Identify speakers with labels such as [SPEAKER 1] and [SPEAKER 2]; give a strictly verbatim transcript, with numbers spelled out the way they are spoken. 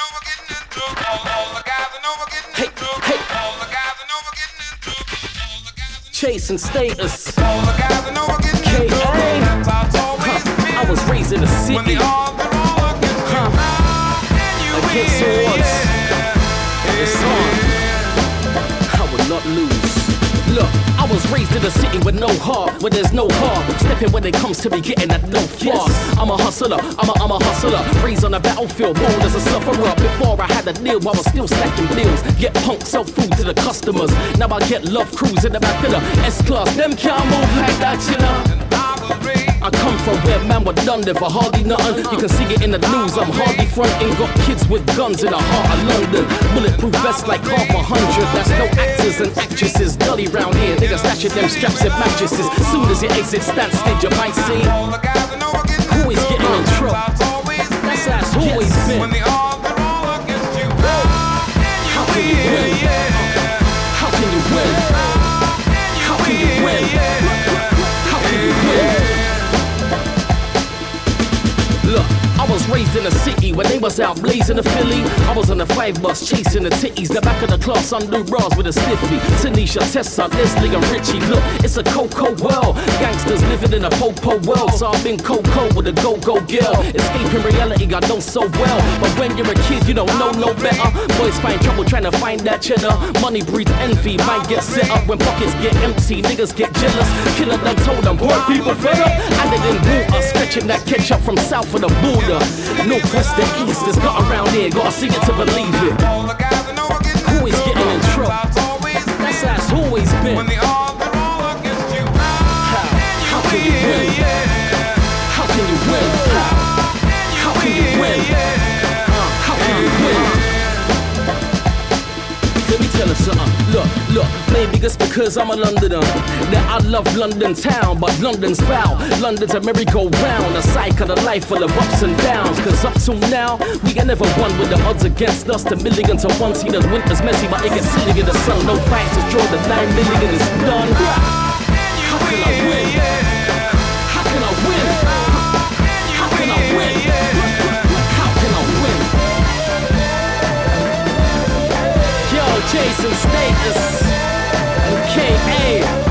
[SPEAKER 1] Hey, hey. Chasing status. K A. Huh. I was raised in the city. Huh. Against the odds. It's on. I will not lose. Look, I was raised in a city with no heart, where there's no heart. Stepping when it comes to me getting that no far. I'm a hustler, I'm a, I'm a hustler. Raised on a battlefield, born as a sufferer. Before I had a deal, I was still stacking bills. Get punk, sell food to the customers. Now I get love crews in the back of the S-Class. Them can't move like that, you know. I come from where man were done there for hardly nothing. You can see it in the news, I'm hardly fronting. Got kids with guns in the heart of London. Bulletproof vests like half a hundred. That's no actors and actresses. Gully round here, niggas stashing them straps and mattresses. Soon as your exit stand stage, you might see who is getting in trouble. That's how it's always been. How can you win? How can you win? How can you win? How can you win? Look, I was raised in a city when they was out blazing the Philly. I was on the five bus chasing the titties. The back of the class, undo bras with a stiffy. Tanisha, Tessa, Leslie and Richie. Look, it's a cocoa world. Gangsters living in a po-po world. So I've been cocoa with a go-go girl. Escaping reality I know so well. But when you're a kid, you don't know no better. Boys find trouble trying to find that cheddar. Money breeds envy, might get set up. When pockets get empty, niggas get jealous. Killer done told them, boy, people fed up. And they didn't water, stretching that ketchup from south of the border. Northwest to east, it's got around here, gotta see it to believe it. Who is getting in trouble? That's how it's always been. How? How can you win? How can you win? How can you win? How can you win? Let me tell you something. Look, look, maybe just because I'm a Londoner that I love London town, but London's foul. London's a merry-go-round, a cycle of life full of ups and downs. Cause up till now, we ain't never won with the odds against us. The million to one, see the winter's messy, but it gets silly in the sun. No fights to draw, the nine million is done. How can I win? How can I win? How can I win? How can I win? Yo, Jason Status and K A